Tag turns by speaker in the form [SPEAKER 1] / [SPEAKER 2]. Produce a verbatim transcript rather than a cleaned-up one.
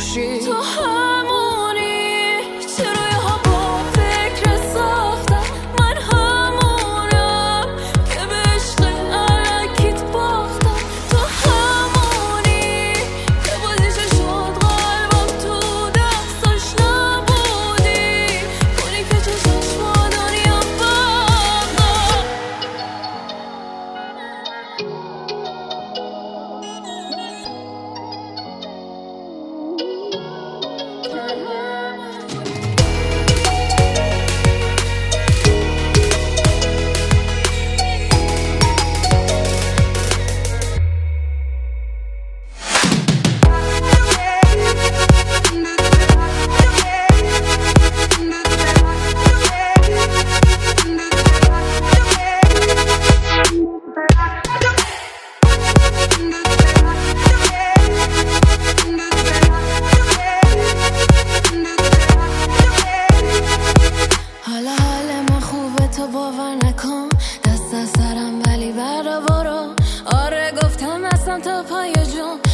[SPEAKER 1] باشی.
[SPEAKER 2] تو همونی چرا یه ها با فکر ساختم، من همونم که به عشق علکیت باختم. تو همونی که بازیشه شد قلبم تو دستاش نبودی، کنی که چشمش با دنیا فقط. حالا حال من خوبه تو باور نکن، دست از سرم ولی برا برو. آره گفتم اصلا تا پای جون